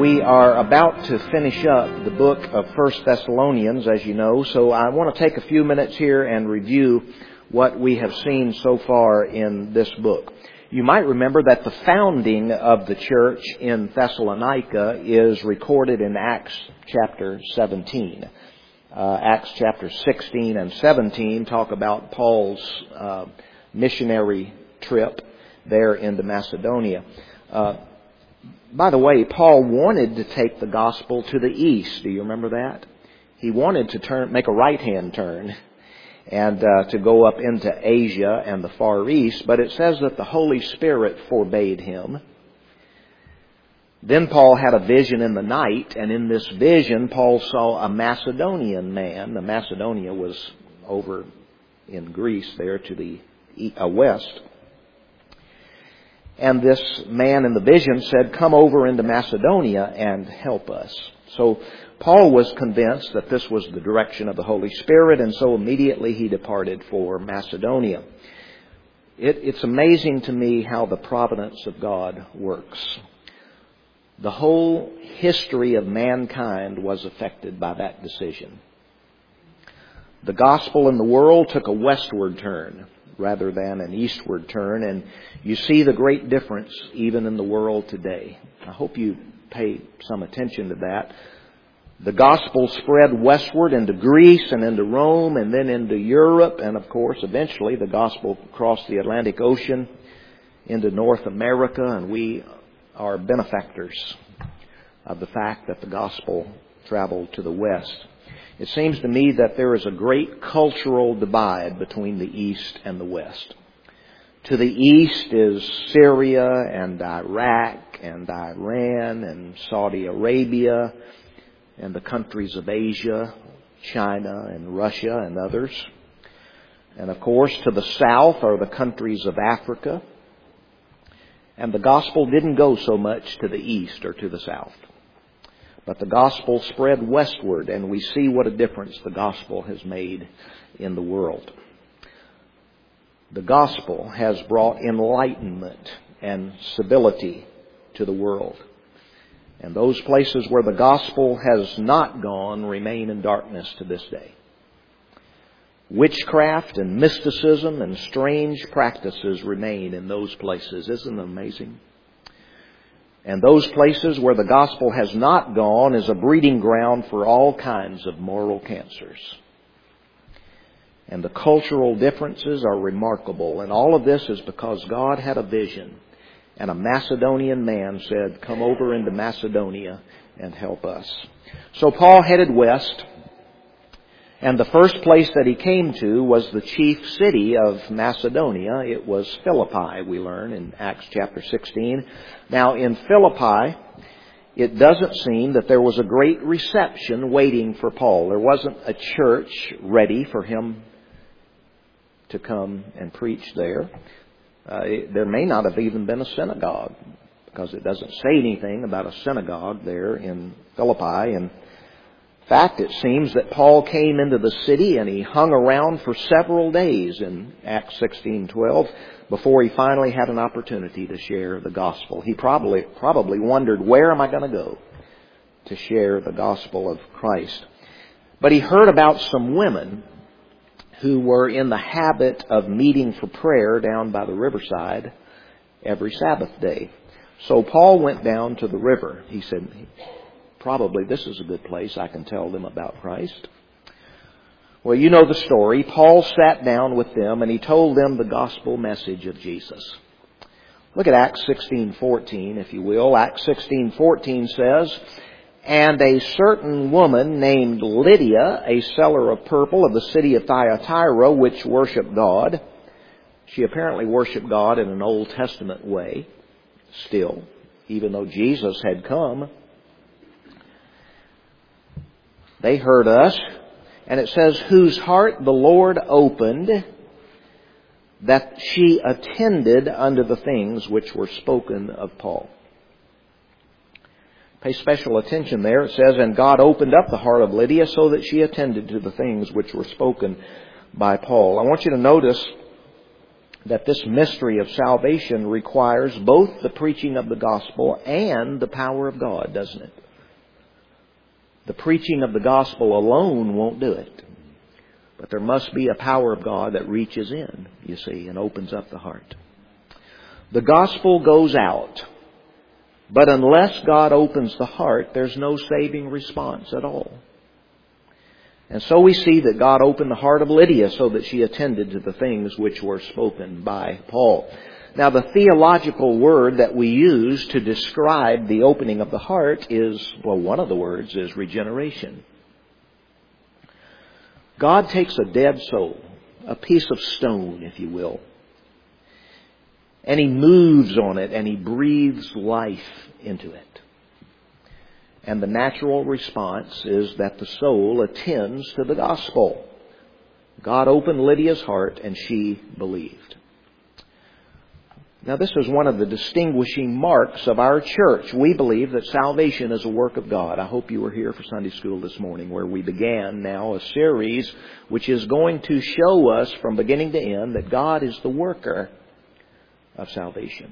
We are about to finish up the book of 1 Thessalonians, as you know, so I want to take a few minutes here and review what we have seen so far in this book. You might remember that the founding of the church in Thessalonica is recorded in Acts chapter 17. Acts chapter 16 and 17 talk about Paul's missionary trip there into Macedonia. By the way, Paul wanted to take the gospel to the east. Do you remember that? He wanted to make a right-hand turn and to go up into Asia and the Far East, but it says that the Holy Spirit forbade him. Then Paul had a vision in the night, and in this vision Paul saw a Macedonian man. Macedonia was over in Greece there to the west. And this man in the vision said, "Come over into Macedonia and help us." So Paul was convinced that this was the direction of the Holy Spirit, and so immediately he departed for Macedonia. It's amazing to me how the providence of God works. The whole history of mankind was affected by that decision. The gospel in the world took a westward turn rather than an eastward turn, and you see the great difference even in the world today. I hope you pay some attention to that. The gospel spread westward into Greece and into Rome and then into Europe, and of course eventually the gospel crossed the Atlantic Ocean into North America, and we are benefactors of the fact that the gospel traveled to the west. It seems to me that there is a great cultural divide between the East and the West. To the East is Syria and Iraq and Iran and Saudi Arabia and the countries of Asia, China and Russia and others. And of course, to the south are the countries of Africa. And the gospel didn't go so much to the east or to the south. But the gospel spread westward, and we see what a difference the gospel has made in the world. The gospel has brought enlightenment and civility to the world. And those places where the gospel has not gone remain in darkness to this day. Witchcraft and mysticism and strange practices remain in those places. Isn't it amazing? And those places where the gospel has not gone is a breeding ground for all kinds of moral cancers. And the cultural differences are remarkable. And all of this is because God had a vision. And a Macedonian man said, "Come over into Macedonia and help us." So Paul headed west. And the first place that he came to was the chief city of Macedonia. It was Philippi, we learn in Acts chapter 16. Now in Philippi, it doesn't seem that there was a great reception waiting for Paul. There wasn't a church ready for him to come and preach there. There may not have even been a synagogue, because it doesn't say anything about a synagogue there in Philippi. And in fact, it seems that Paul came into the city and he hung around for several days in Acts 16:12 before he finally had an opportunity to share the gospel. He probably wondered, where am I going to go to share the gospel of Christ? But he heard about some women who were in the habit of meeting for prayer down by the riverside every Sabbath day. So Paul went down to the river. He said, probably this is a good place. I can tell them about Christ. Well, you know the story. Paul sat down with them and he told them the gospel message of Jesus. Look at Acts 16:14, if you will. Acts 16:14 says, "And a certain woman named Lydia, a seller of purple of the city of Thyatira, which worshiped God." She apparently worshiped God in an Old Testament way still, even though Jesus had come. They heard us, and it says, "whose heart the Lord opened, that she attended unto the things which were spoken of Paul." Pay special attention there. It says, "And God opened up the heart of Lydia so that she attended to the things which were spoken by Paul." I want you to notice that this mystery of salvation requires both the preaching of the gospel and the power of God, doesn't it? The preaching of the gospel alone won't do it. But there must be a power of God that reaches in, you see, and opens up the heart. The gospel goes out, but unless God opens the heart, there's no saving response at all. And so we see that God opened the heart of Lydia so that she attended to the things which were spoken by Paul. Now, the theological word that we use to describe the opening of the heart is, well, one of the words is regeneration. God takes a dead soul, a piece of stone, if you will, and He moves on it and He breathes life into it. And the natural response is that the soul attends to the gospel. God opened Lydia's heart and she believed. Now, this is one of the distinguishing marks of our church. We believe that salvation is a work of God. I hope you were here for Sunday school this morning, where we began now a series which is going to show us from beginning to end that God is the worker of salvation.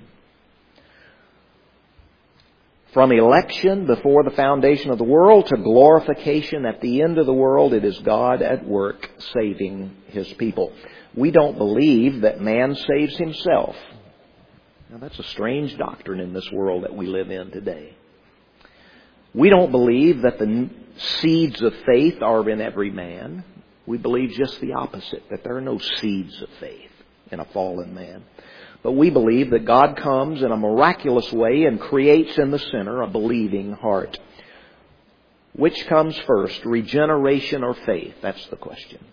From election before the foundation of the world to glorification at the end of the world, it is God at work saving His people. We don't believe that man saves himself. Now, that's a strange doctrine in this world that we live in today. We don't believe that the seeds of faith are in every man. We believe just the opposite, that there are no seeds of faith in a fallen man. But we believe that God comes in a miraculous way and creates in the sinner a believing heart. Which comes first, regeneration or faith? That's the question.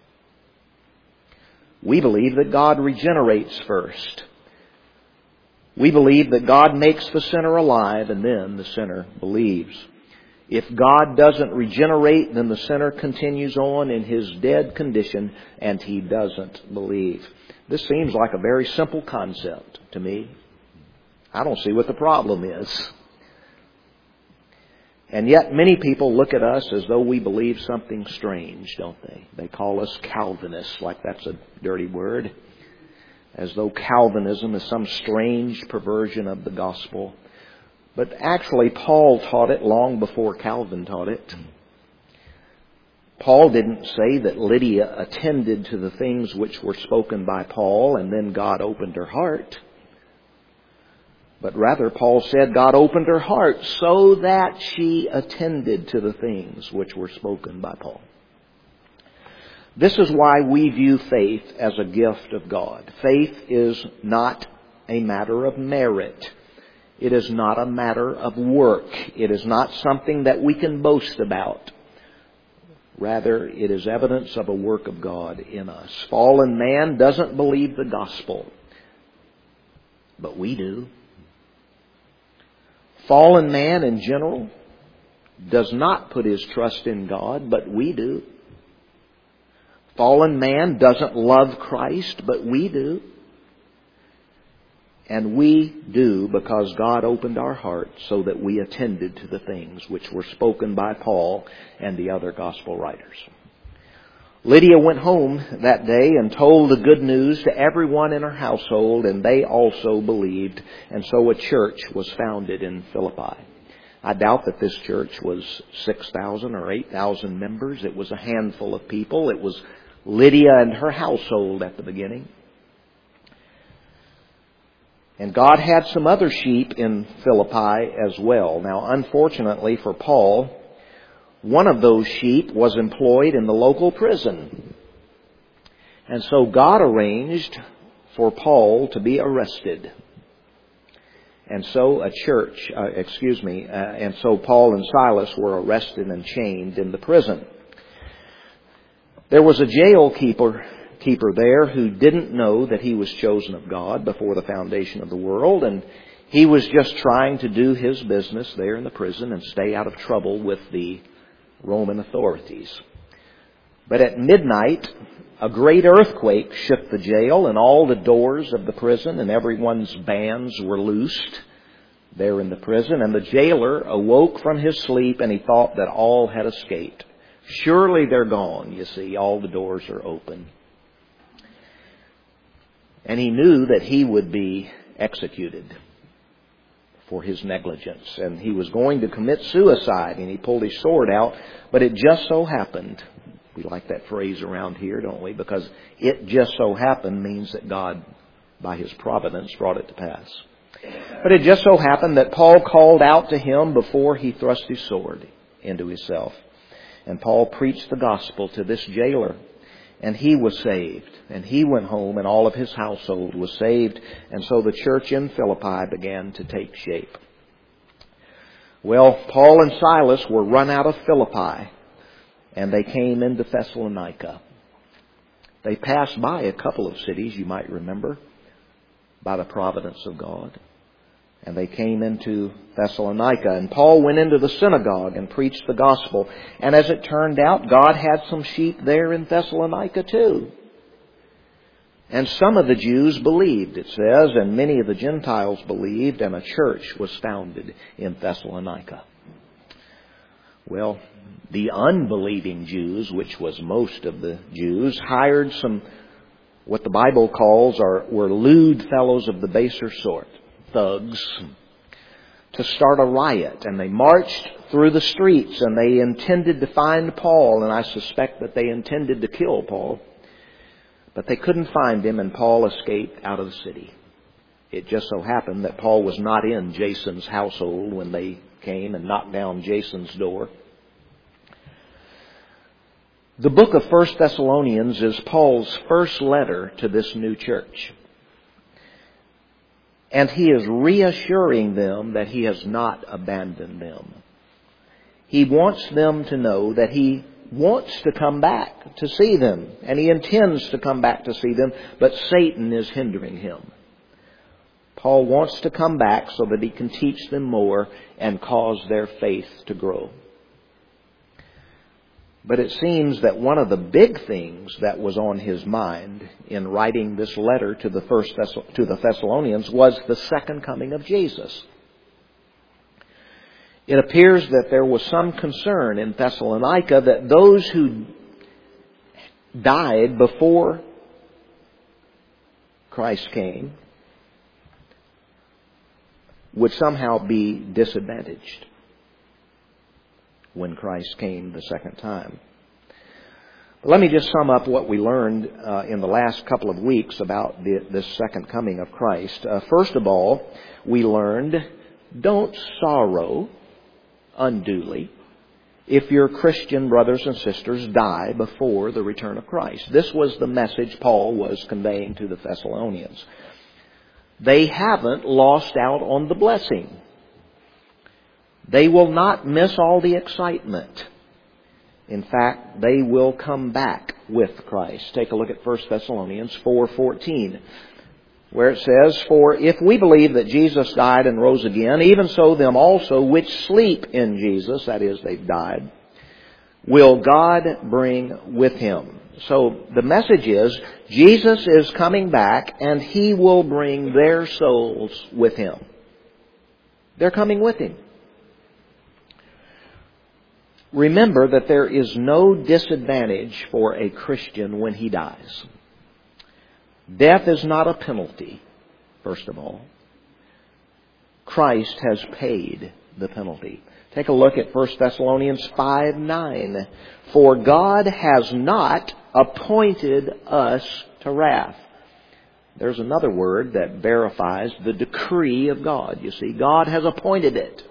We believe that God regenerates first. We believe that God makes the sinner alive and then the sinner believes. If God doesn't regenerate, then the sinner continues on in his dead condition and he doesn't believe. This seems like a very simple concept to me. I don't see what the problem is. And yet many people look at us as though we believe something strange, don't they? They call us Calvinists, like that's a dirty word. As though Calvinism is some strange perversion of the gospel. But actually, Paul taught it long before Calvin taught it. Paul didn't say that Lydia attended to the things which were spoken by Paul and then God opened her heart. But rather, Paul said God opened her heart so that she attended to the things which were spoken by Paul. This is why we view faith as a gift of God. Faith is not a matter of merit. It is not a matter of work. It is not something that we can boast about. Rather, it is evidence of a work of God in us. Fallen man doesn't believe the gospel, but we do. Fallen man in general does not put his trust in God, but we do. Fallen man doesn't love Christ, but we do. And we do because God opened our hearts so that we attended to the things which were spoken by Paul and the other gospel writers. Lydia went home that day and told the good news to everyone in her household, and they also believed. And so a church was founded in Philippi. I doubt that this church was 6,000 or 8,000 members. It was a handful of people. It was Lydia and her household at the beginning. And God had some other sheep in Philippi as well. Now, unfortunately for Paul, one of those sheep was employed in the local prison. And so God arranged for Paul to be arrested. And so and so Paul and Silas were arrested and chained in the prison. There was a jail keeper there who didn't know that he was chosen of God before the foundation of the world, and he was just trying to do his business there in the prison and stay out of trouble with the Roman authorities. But at midnight, a great earthquake shook the jail, and all the doors of the prison and everyone's bands were loosed there in the prison, and the jailer awoke from his sleep and he thought that all had escaped. Surely they're gone, you see, all the doors are open. And he knew that he would be executed for his negligence. And he was going to commit suicide, and he pulled his sword out. But it just so happened, we like that phrase around here, don't we? Because it just so happened means that God, by His providence, brought it to pass. But it just so happened that Paul called out to him before he thrust his sword into himself. And Paul preached the gospel to this jailer. And he was saved. And he went home, and all of his household was saved. And so the church in Philippi began to take shape. Well, Paul and Silas were run out of Philippi, and they came into Thessalonica. They passed by a couple of cities, you might remember, by the providence of God. And they came into Thessalonica. And Paul went into the synagogue and preached the gospel. And as it turned out, God had some sheep there in Thessalonica too. And some of the Jews believed, it says, and many of the Gentiles believed, and a church was founded in Thessalonica. Well, the unbelieving Jews, which was most of the Jews, hired some, what the Bible calls, were lewd fellows of the baser sort, thugs, to start a riot. And they marched through the streets, and they intended to find Paul, and I suspect that they intended to kill Paul. But they couldn't find him, and Paul escaped out of the city. It just so happened that Paul was not in Jason's household when they came and knocked down Jason's door. The book of 1 Thessalonians is Paul's first letter to this new church. And he is reassuring them that he has not abandoned them. He wants them to know that he wants to come back to see them. And he intends to come back to see them, but Satan is hindering him. Paul wants to come back so that he can teach them more and cause their faith to grow. But it seems that one of the big things that was on his mind in writing this letter to the Thessalonians was the second coming of Jesus. It appears that there was some concern in Thessalonica that those who died before Christ came would somehow be disadvantaged when Christ came the second time. But let me just sum up what we learned in the last couple of weeks about this second coming of Christ. First of all, we learned, don't sorrow unduly if your Christian brothers and sisters die before the return of Christ. This was the message Paul was conveying to the Thessalonians. They haven't lost out on the blessing. They will not miss all the excitement. In fact, they will come back with Christ. Take a look at 1 Thessalonians 4:14, where it says, "For if we believe that Jesus died and rose again, even so them also which sleep in Jesus," that is, they've died, "will God bring with Him." So the message is, Jesus is coming back and He will bring their souls with Him. They're coming with Him. Remember that there is no disadvantage for a Christian when he dies. Death is not a penalty, first of all. Christ has paid the penalty. Take a look at 1 Thessalonians 5:9. "For God has not appointed us to wrath." There's another word that verifies the decree of God. You see, God has appointed it.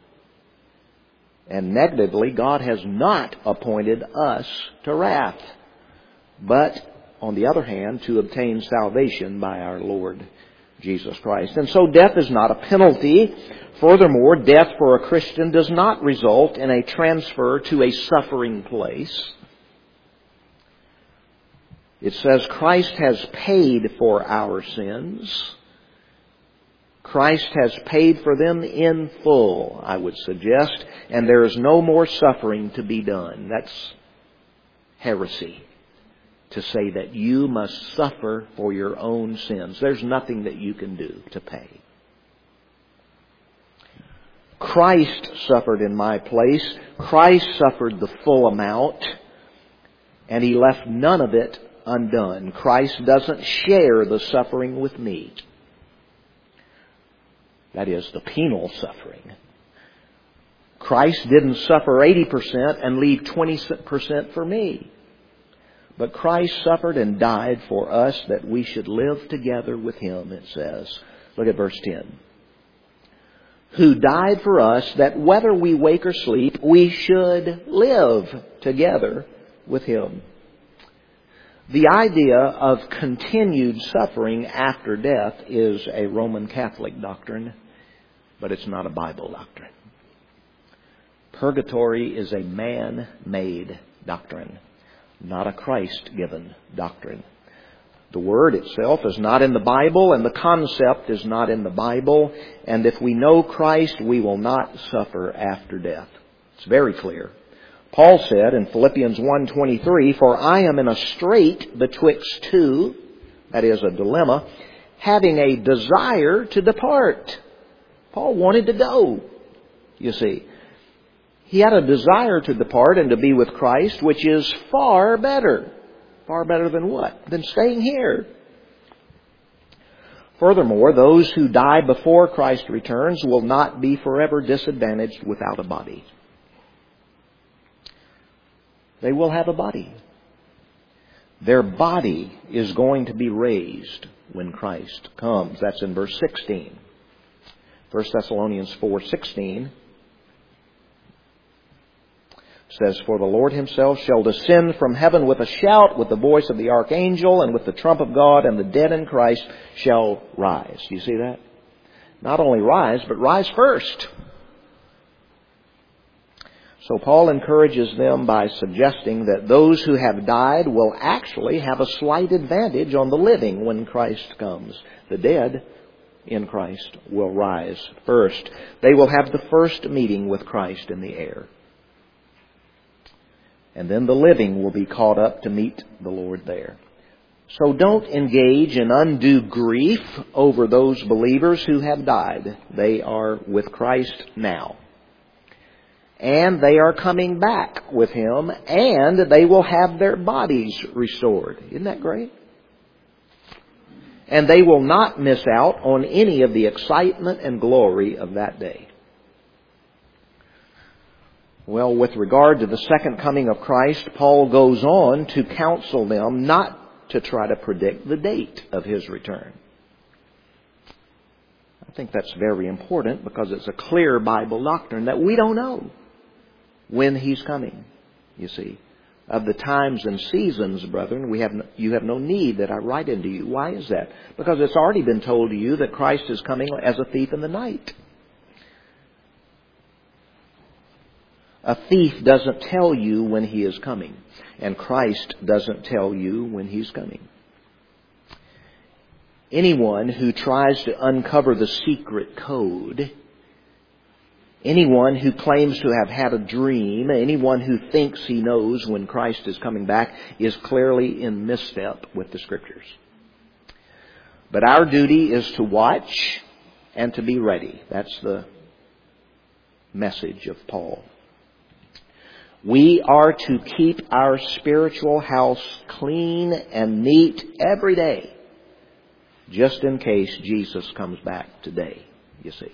And negatively, God has not appointed us to wrath, but, on the other hand, to obtain salvation by our Lord Jesus Christ. And so death is not a penalty. Furthermore, death for a Christian does not result in a transfer to a suffering place. It says Christ has paid for our sins. Christ has paid for them in full, I would suggest, and there is no more suffering to be done. That's heresy, to say that you must suffer for your own sins. There's nothing that you can do to pay. Christ suffered in my place. Christ suffered the full amount, and He left none of it undone. Christ doesn't share the suffering with me. That is, the penal suffering. Christ didn't suffer 80% and leave 20% for me. But Christ suffered and died for us that we should live together with Him, it says. Look at verse 10. Who died for us that whether we wake or sleep, we should live together with Him. The idea of continued suffering after death is a Roman Catholic doctrine, but it's not a Bible doctrine. Purgatory is a man-made doctrine, not a Christ-given doctrine. The word itself is not in the Bible, and the concept is not in the Bible. And if we know Christ, we will not suffer after death. It's very clear. Paul said in Philippians 1:23, "For I am in a strait betwixt two," that is a dilemma, "having a desire to depart." Paul wanted to go, you see. He had a desire to depart and to be with Christ, which is far better. Far better than what? Than staying here. Furthermore, those who die before Christ returns will not be forever disadvantaged without a body. They will have a body. Their body is going to be raised when Christ comes. That's in verse 16. 1 Thessalonians 4:16 says, "For the Lord Himself shall descend from heaven with a shout, with the voice of the archangel, and with the trump of God, and the dead in Christ shall rise." Do you see that? Not only rise, but rise first. So Paul encourages them by suggesting that those who have died will actually have a slight advantage on the living when Christ comes. The dead in Christ will rise first. They will have the first meeting with Christ in the air. And then the living will be caught up to meet the Lord there. So don't engage in undue grief over those believers who have died. They are with Christ now. And they are coming back with Him, and they will have their bodies restored. Isn't that great? And they will not miss out on any of the excitement and glory of that day. Well, with regard to the second coming of Christ, Paul goes on to counsel them not to try to predict the date of His return. I think that's very important because it's a clear Bible doctrine that we don't know when He's coming, you see. Of the times and seasons, brethren, you have no need that I write into you. Why is that? Because it's already been told to you that Christ is coming as a thief in the night. A thief doesn't tell you when he is coming, and Christ doesn't tell you when He's coming. Anyone who tries to uncover the secret code, anyone who claims to have had a dream, anyone who thinks he knows when Christ is coming back is clearly in misstep with the Scriptures. But our duty is to watch and to be ready. That's the message of Paul. We are to keep our spiritual house clean and neat every day, just in case Jesus comes back today, you see.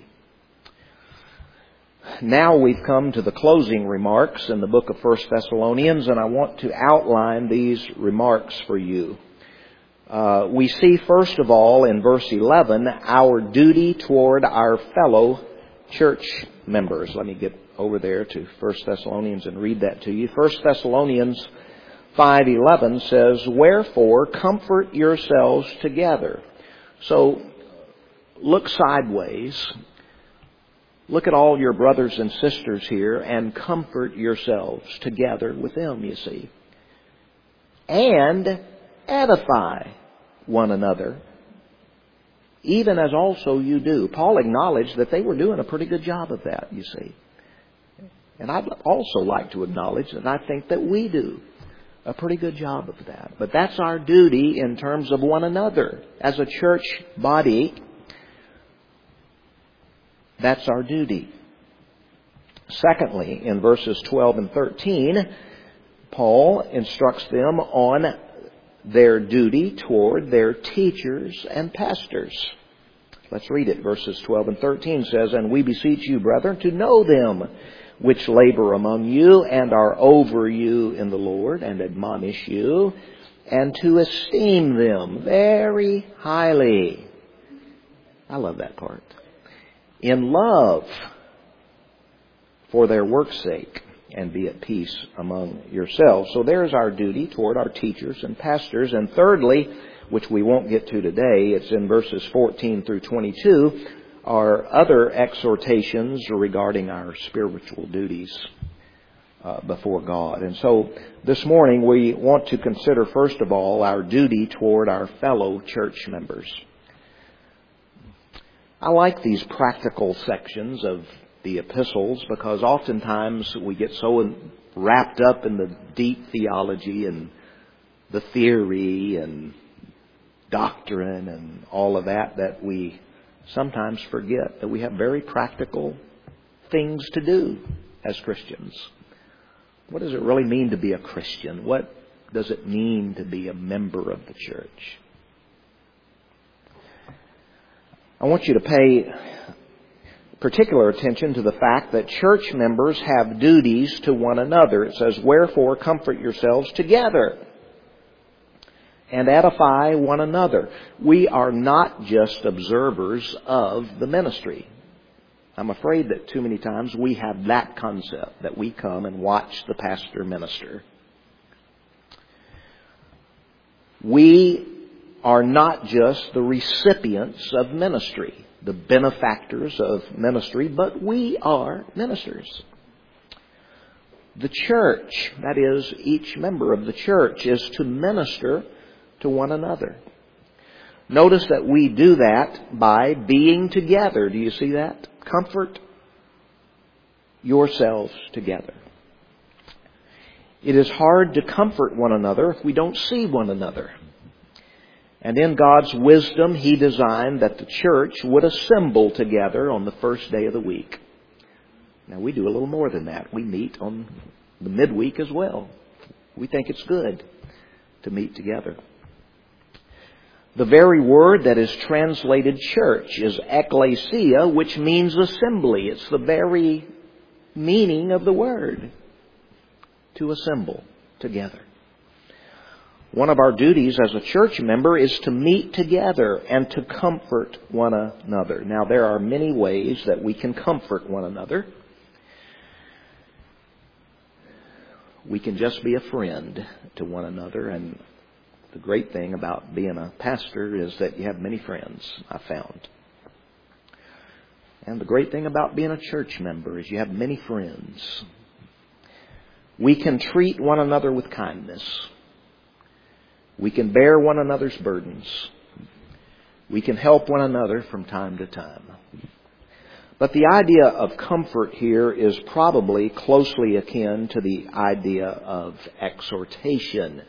Now we've come to the closing remarks in the book of 1 Thessalonians, and I want to outline these remarks for you. We see, first of all, in verse 11, our duty toward our fellow church members. Let me get over there to 1 Thessalonians and read that to you. 1 Thessalonians 5:11 says, "Wherefore comfort yourselves together." So look sideways. Look at all your brothers and sisters here and comfort yourselves together with them, you see. And edify one another, even as also you do. Paul acknowledged that they were doing a pretty good job of that, you see. And I'd also like to acknowledge that I think that we do a pretty good job of that. But that's our duty in terms of one another. As a church body, that's our duty. Secondly, in verses 12 and 13, Paul instructs them on their duty toward their teachers and pastors. Let's read it. Verses 12 and 13 says, "And we beseech you, brethren, to know them which labor among you and are over you in the Lord, and admonish you, and to esteem them very highly." I love that part. "In love for their work's sake, and be at peace among yourselves." So there's our duty toward our teachers and pastors. And thirdly, which we won't get to today, it's in verses 14 through 22, are other exhortations regarding our spiritual duties before God. And so this morning we want to consider first of all our duty toward our fellow church members. I like these practical sections of the epistles because oftentimes we get so wrapped up in the deep theology and the theory and doctrine and all of that that we sometimes forget that we have very practical things to do as Christians. What does it really mean to be a Christian? What does it mean to be a member of the church? I want you to pay particular attention to the fact that church members have duties to one another. It says, "Wherefore comfort yourselves together and edify one another." We are not just observers of the ministry. I'm afraid that too many times we have that concept, that we come and watch the pastor minister. We are not just the recipients of ministry, the benefactors of ministry, but we are ministers. The church, that is, each member of the church, is to minister to one another. Notice that we do that by being together. Do you see that? Comfort yourselves together. It is hard to comfort one another if we don't see one another. And in God's wisdom, He designed that the church would assemble together on the first day of the week. Now, we do a little more than that. We meet on the midweek as well. We think it's good to meet together. The very word that is translated church is ecclesia, which means assembly. It's the very meaning of the word, to assemble together. One of our duties as a church member is to meet together and to comfort one another. Now, there are many ways that we can comfort one another. We can just be a friend to one another, and the great thing about being a pastor is that you have many friends, I found. And the great thing about being a church member is you have many friends. We can treat one another with kindness. We can bear one another's burdens. We can help one another from time to time. But the idea of comfort here is probably closely akin to the idea of exhortation.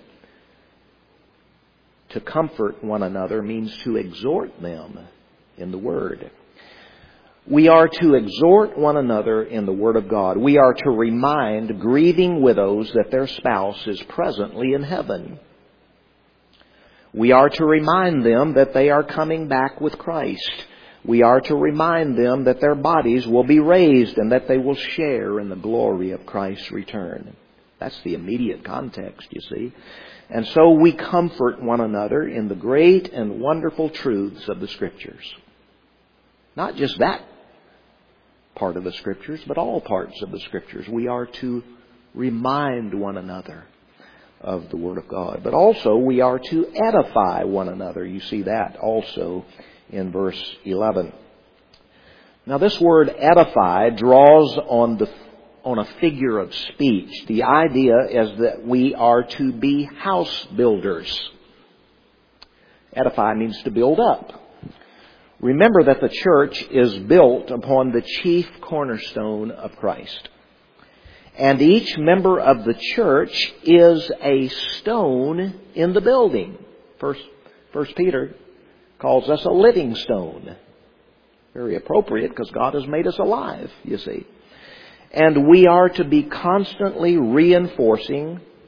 To comfort one another means to exhort them in the Word. We are to exhort one another in the Word of God. We are to remind grieving widows that their spouse is presently in heaven. We are to remind them that they are coming back with Christ. We are to remind them that their bodies will be raised and that they will share in the glory of Christ's return. That's the immediate context, you see. And so we comfort one another in the great and wonderful truths of the Scriptures. Not just that part of the Scriptures, but all parts of the Scriptures. We are to remind one another of the Word of God. But also we are to edify one another. You see that also in verse 11. Now this word edify draws on a figure of speech. The idea is that we are to be house builders. Edify means to build up. Remember that the church is built upon the chief cornerstone of Christ. And each member of the church is a stone in the building. First Peter calls us a living stone. Very appropriate because God has made us alive, you see. And we are to be constantly reinforcing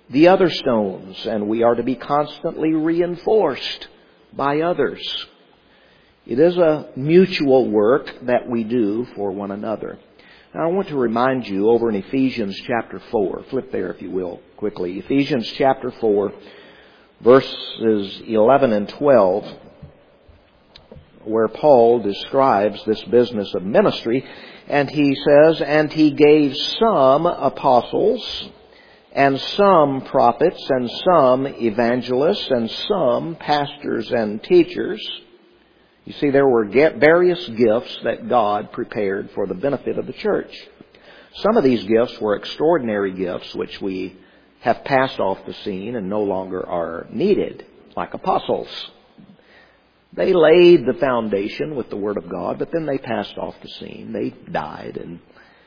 the other stones, and we are to be constantly reinforced by others. It is a mutual work that we do for one another. Now, I want to remind you over in Ephesians chapter 4. Flip there if you will, quickly. Ephesians chapter 4, verses 11 and 12, where Paul describes this business of ministry. And he says, "And he gave some apostles, and some prophets, and some evangelists, and some pastors and teachers." You see, there were various gifts that God prepared for the benefit of the church. Some of these gifts were extraordinary gifts which we have passed off the scene and no longer are needed, like apostles. They laid the foundation with the Word of God, but then they passed off the scene. They died, and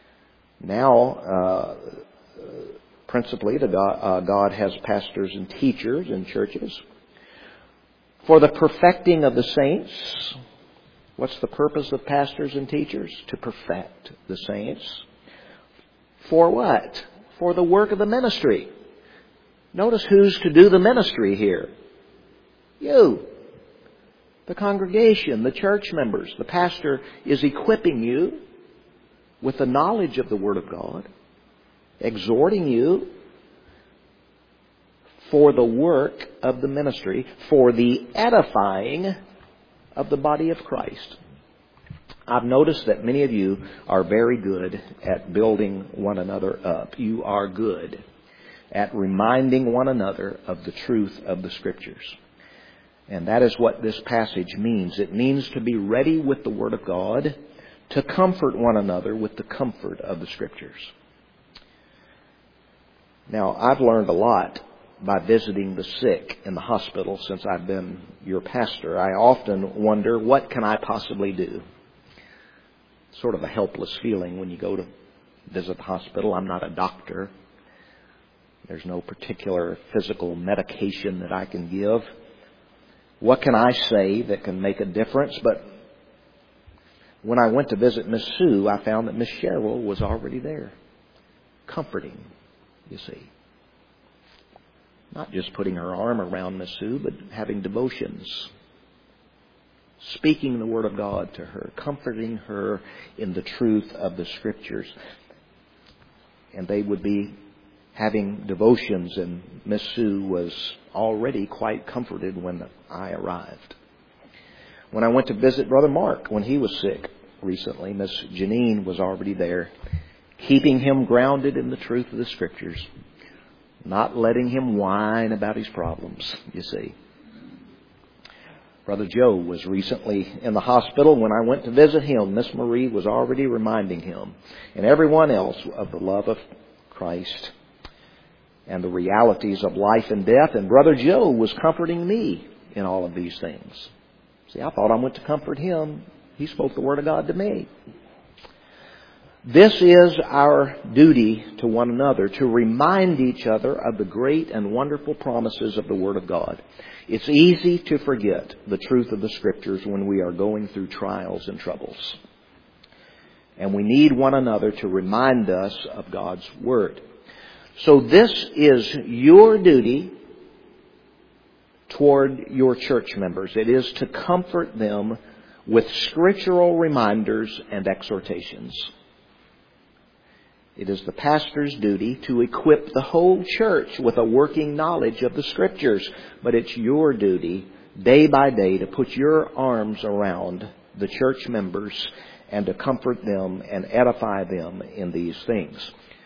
now, principally, God has pastors and teachers in churches. For the perfecting of the saints. What's the purpose of pastors and teachers? To perfect the saints. For what? For the work of the ministry. Notice who's to do the ministry here. You. The congregation, the church members. The pastor is equipping you with the knowledge of the Word of God, exhorting you for the work of the ministry, for the edifying of the body of Christ. I've noticed that many of you are very good at building one another up. You are good at reminding one another of the truth of the Scriptures. And that is what this passage means. It means to be ready with the Word of God, to comfort one another with the comfort of the Scriptures. Now, I've learned a lot by visiting the sick in the hospital since I've been your pastor. I often wonder, what can I possibly do? Sort of a helpless feeling when you go to visit the hospital. I'm not a doctor. There's no particular physical medication that I can give. What can I say that can make a difference? But when I went to visit Miss Sue, I found that Miss Cheryl was already there, comforting, you see. Not just putting her arm around Miss Sue, but having devotions. Speaking the Word of God to her. Comforting her in the truth of the Scriptures. And they would be having devotions, and Miss Sue was already quite comforted when I arrived. When I went to visit Brother Mark when he was sick recently, Miss Janine was already there, keeping him grounded in the truth of the Scriptures. Not letting him whine about his problems, you see. Brother Joe was recently in the hospital. When I went to visit him, Miss Marie was already reminding him and everyone else of the love of Christ and the realities of life and death. And Brother Joe was comforting me in all of these things. See, I thought I went to comfort him. He spoke the Word of God to me. This is our duty to one another, to remind each other of the great and wonderful promises of the Word of God. It's easy to forget the truth of the Scriptures when we are going through trials and troubles. And we need one another to remind us of God's Word. So this is your duty toward your church members. It is to comfort them with scriptural reminders and exhortations. It is the pastor's duty to equip the whole church with a working knowledge of the Scriptures. But it's your duty, day by day, to put your arms around the church members and to comfort them and edify them in these things.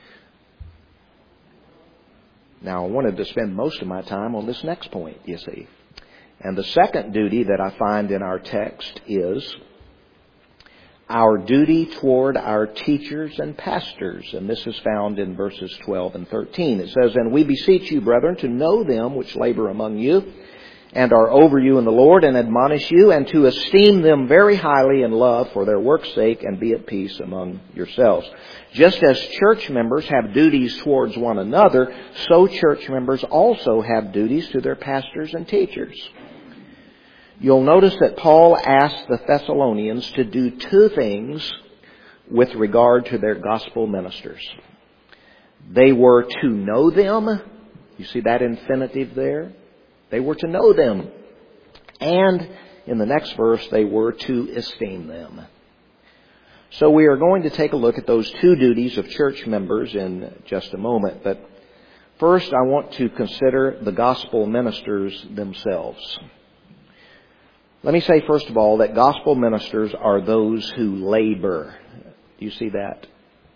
Now, I wanted to spend most of my time on this next point, you see. And the second duty that I find in our text is our duty toward our teachers and pastors. And this is found in verses 12 and 13. It says, "And we beseech you, brethren, to know them which labor among you, and are over you in the Lord, and admonish you, and to esteem them very highly in love for their work's sake, and be at peace among yourselves." Just as church members have duties towards one another, so church members also have duties to their pastors and teachers. You'll notice that Paul asked the Thessalonians to do two things with regard to their gospel ministers. They were to know them You see that infinitive there? They were to know them. And in the next verse, they were to esteem them. So we are going to take a look at those two duties of church members in just a moment. But first, I want to consider the gospel ministers themselves. Let me say, first of all, that gospel ministers are those who labor. Do you see that?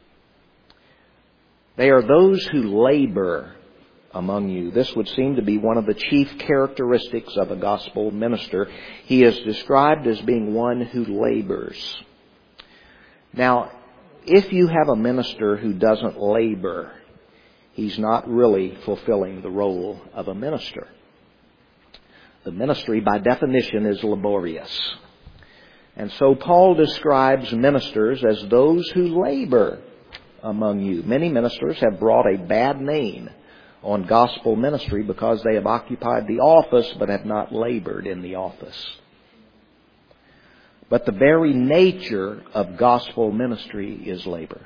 They are those who labor among you. This would seem to be one of the chief characteristics of a gospel minister. He is described as being one who labors. Now, if you have a minister who doesn't labor, he's not really fulfilling the role of a minister. The ministry, by definition, is laborious. And so Paul describes ministers as those who labor among you. Many ministers have brought a bad name on gospel ministry because they have occupied the office but have not labored in the office. But the very nature of gospel ministry is labor.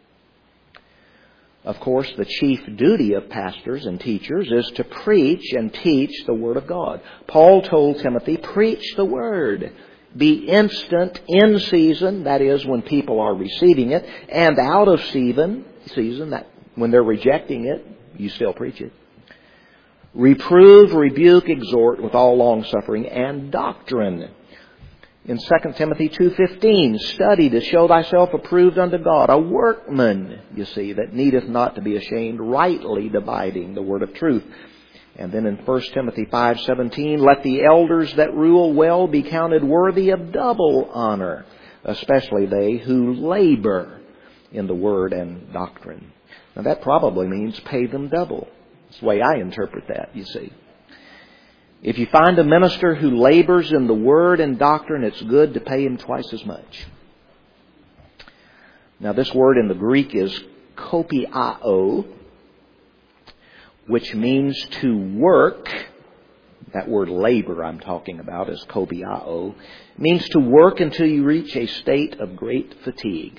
Of course, the chief duty of pastors and teachers is to preach and teach the Word of God. Paul told Timothy, preach the Word. Be instant in season, that is, when people are receiving it, and out of season, that when they're rejecting it, you still preach it. Reprove, rebuke, exhort with all longsuffering and doctrine. In 2 Timothy 2:15, study to show thyself approved unto God, a workman, you see, that needeth not to be ashamed, rightly dividing the word of truth. And then in 1 Timothy 5:17, let the elders that rule well be counted worthy of double honor, especially they who labor in the word and doctrine. Now that probably means pay them double. That's the way I interpret that, you see. If you find a minister who labors in the word and doctrine, it's good to pay him twice as much. Now this word in the Greek is kopiao, which means to work. That word labor I'm talking about is kopiao. It means to work until you reach a state of great fatigue.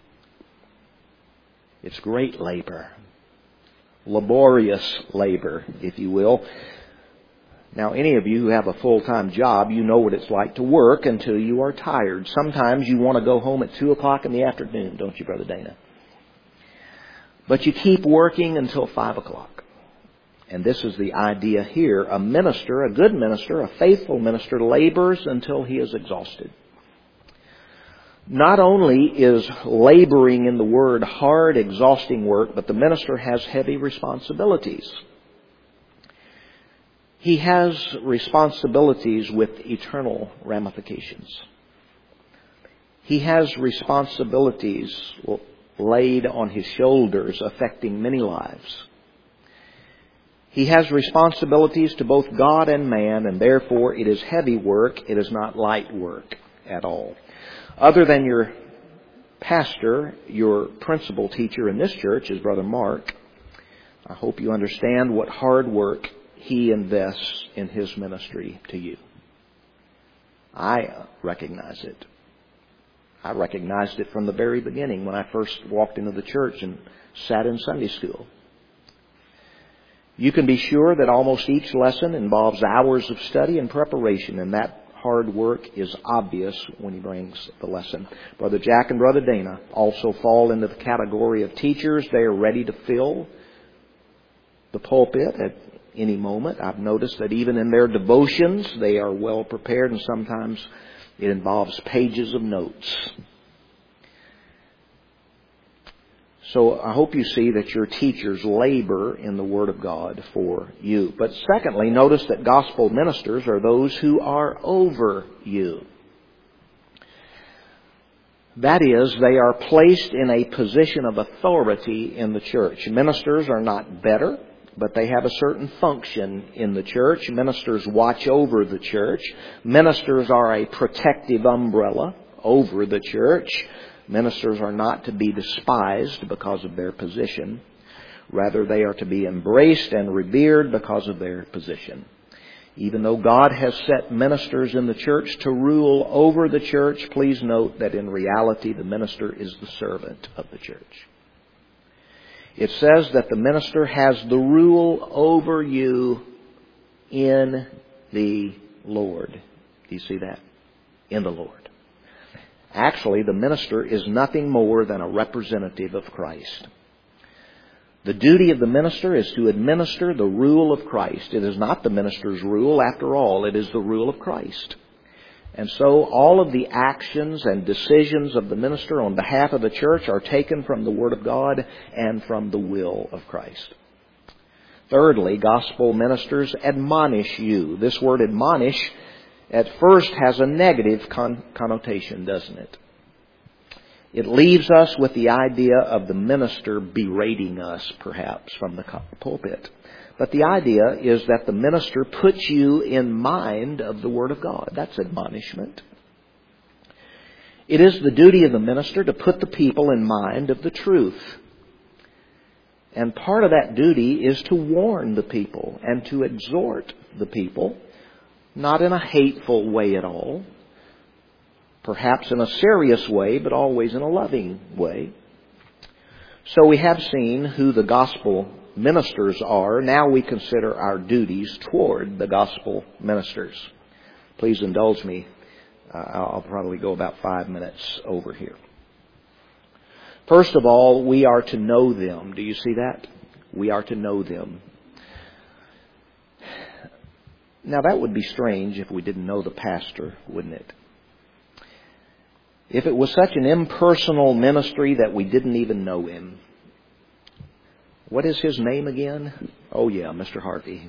It's great labor. Laborious labor, if you will. Now, any of you who have a full-time job, you know what it's like to work until you are tired. Sometimes you want to go home at 2 o'clock in the afternoon, don't you, Brother Dana? But you keep working until 5 o'clock. And this is the idea here. A minister, a good minister, a faithful minister, labors until he is exhausted. Not only is laboring in the word hard, exhausting work, but the minister has heavy responsibilities. He has responsibilities with eternal ramifications. He has responsibilities laid on his shoulders affecting many lives. He has responsibilities to both God and man, and therefore it is heavy work. It is not light work at all. Other than your pastor, your principal teacher in this church is Brother Mark. I hope you understand what hard work he invests in his ministry to you. I recognize it. I recognized it from the very beginning when I first walked into the church and sat in Sunday school. You can be sure that almost each lesson involves hours of study and preparation, and that hard work is obvious when he brings the lesson. Brother Jack and Brother Dana also fall into the category of teachers. They are ready to fill the pulpit at any moment. I've noticed that even in their devotions, they are well prepared, and sometimes it involves pages of notes. So I hope you see that your teachers labor in the Word of God for you. But secondly, notice that gospel ministers are those who are over you. That is, they are placed in a position of authority in the church. Ministers are not better, but they have a certain function in the church. Ministers watch over the church. Ministers are a protective umbrella over the church. Ministers are not to be despised because of their position. Rather, they are to be embraced and revered because of their position. Even though God has set ministers in the church to rule over the church, please note that in reality the minister is the servant of the church. It says that the minister has the rule over you in the Lord. Do you see that? In the Lord. Actually, the minister is nothing more than a representative of Christ. The duty of the minister is to administer the rule of Christ. It is not the minister's rule, after all. It is the rule of Christ. And so all of the actions and decisions of the minister on behalf of the church are taken from the Word of God and from the will of Christ. Thirdly, gospel ministers admonish you. This word admonish at first has a negative connotation, doesn't it? It leaves us with the idea of the minister berating us, perhaps, from the pulpit. But the idea is that the minister puts you in mind of the Word of God. That's admonishment. It is the duty of the minister to put the people in mind of the truth. And part of that duty is to warn the people and to exhort the people, not in a hateful way at all, perhaps in a serious way, but always in a loving way. So we have seen who the gospel ministers are. Now we consider our duties toward the gospel ministers. Please indulge me. I'll probably go about 5 minutes over here. First of all, we are to know them. Do you see that? We are to know them. Now that would be strange if we didn't know the pastor, wouldn't it? If it was such an impersonal ministry that we didn't even know him. What is his name again? Oh yeah, Mr. Harvey.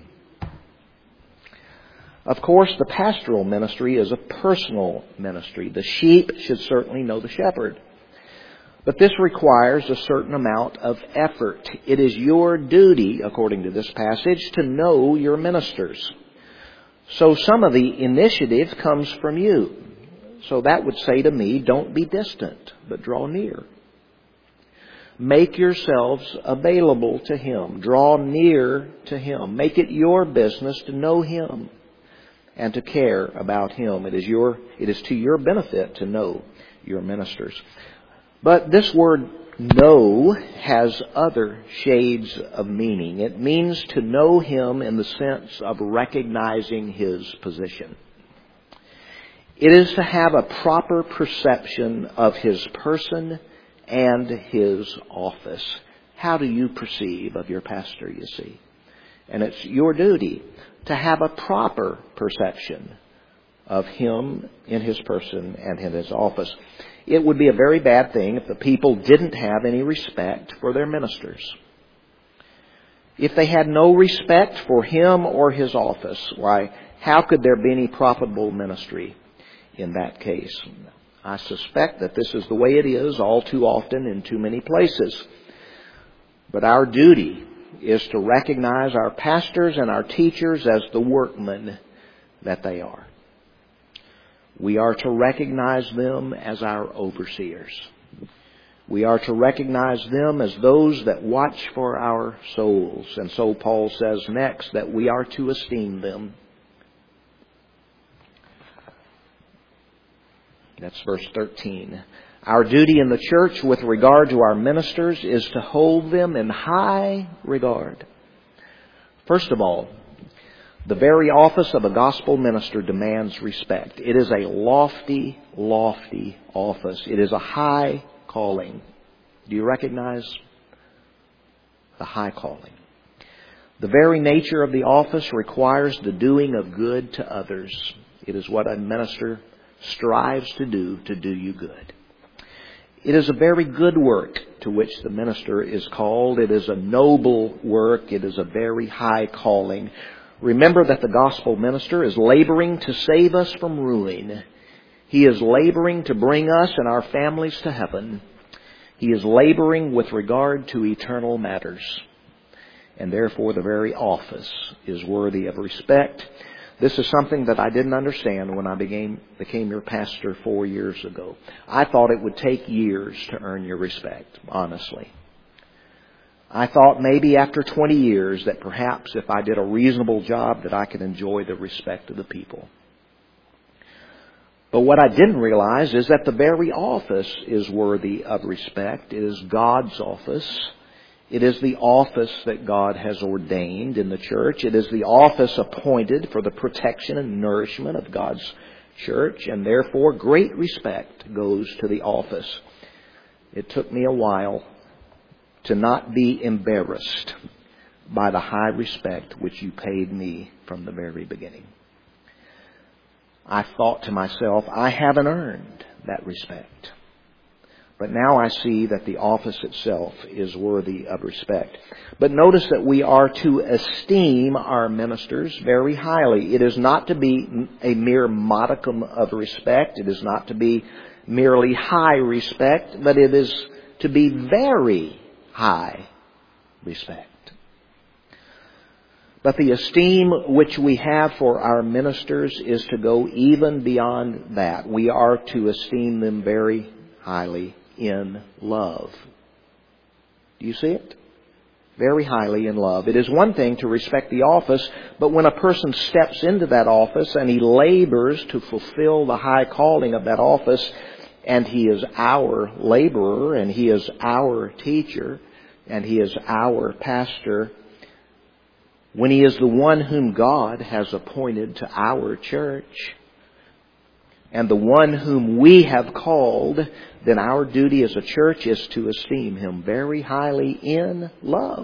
Of course, the pastoral ministry is a personal ministry. The sheep should certainly know the shepherd. But this requires a certain amount of effort. It is your duty, according to this passage, to know your ministers. So some of the initiative comes from you. So that would say to me, don't be distant, but draw near. Make yourselves available to Him. Draw near to Him. Make it your business to know Him and to care about Him. It is to your benefit to know your ministers. But this word know has other shades of meaning. It means to know Him in the sense of recognizing His position. It is to have a proper perception of His person and His office. How do you perceive of your pastor, you see? And it's your duty to have a proper perception of Him in His person and in His office. It would be a very bad thing if the people didn't have any respect for their ministers. If they had no respect for Him or His office, why, how could there be any profitable ministry in that case? I suspect that this is the way it is all too often in too many places. But our duty is to recognize our pastors and our teachers as the workmen that they are. We are to recognize them as our overseers. We are to recognize them as those that watch for our souls. And so Paul says next that we are to esteem them. That's verse 13. Our duty in the church with regard to our ministers is to hold them in high regard. First of all, the very office of a gospel minister demands respect. It is a lofty, lofty office. It is a high calling. Do you recognize the high calling? The very nature of the office requires the doing of good to others. It is what a minister strives to do you good. It is a very good work to which the minister is called. It is a noble work. It is a very high calling. Remember that the gospel minister is laboring to save us from ruin. He is laboring to bring us and our families to heaven. He is laboring with regard to eternal matters. And therefore the very office is worthy of respect. This is something that I didn't understand when I became your pastor 4 years ago. I thought it would take years to earn your respect, honestly. I thought maybe after 20 years that perhaps if I did a reasonable job that I could enjoy the respect of the people. But what I didn't realize is that the very office is worthy of respect. It is God's office. It is the office that God has ordained in the church. It is the office appointed for the protection and nourishment of God's church, and therefore great respect goes to the office. It took me a while to not be embarrassed by the high respect which you paid me from the very beginning. I thought to myself, I haven't earned that respect. But now I see that the office itself is worthy of respect. But notice that we are to esteem our ministers very highly. It is not to be a mere modicum of respect. It is not to be merely high respect, but it is to be very high respect. But the esteem which we have for our ministers is to go even beyond that. We are to esteem them very highly in love. Do you see it? Very highly in love. It is one thing to respect the office, but when a person steps into that office and he labors to fulfill the high calling of that office, and he is our laborer, and he is our teacher, and he is our pastor, when he is the one whom God has appointed to our church, and the one whom we have called, then our duty as a church is to esteem him very highly in love.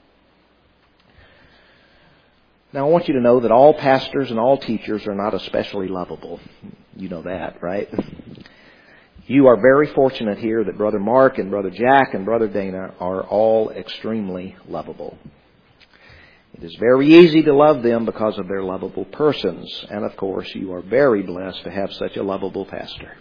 Now I want you to know that all pastors and all teachers are not especially lovable. You know that, right? You are very fortunate here that Brother Mark and Brother Jack and Brother Dana are all extremely lovable. It is very easy to love them because of their lovable persons. And of course, you are very blessed to have such a lovable pastor.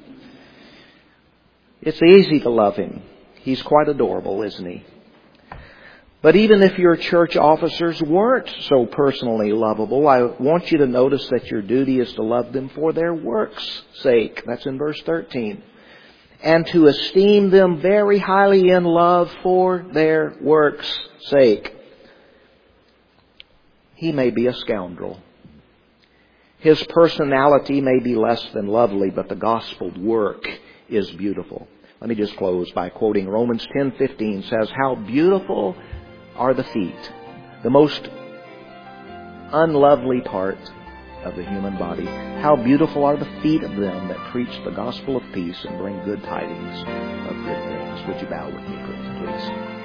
It's easy to love him. He's quite adorable, isn't he? But even if your church officers weren't so personally lovable, I want you to notice that your duty is to love them for their works' sake. That's in verse 13. And to esteem them very highly in love for their works' sake. He may be a scoundrel. His personality may be less than lovely, but the gospel work is beautiful. Let me just close by quoting Romans 10:15 says, how beautiful are the feet, the most unlovely part of the human body. How beautiful are the feet of them that preach the gospel of peace and bring good tidings of good things. Would you bow with me, please?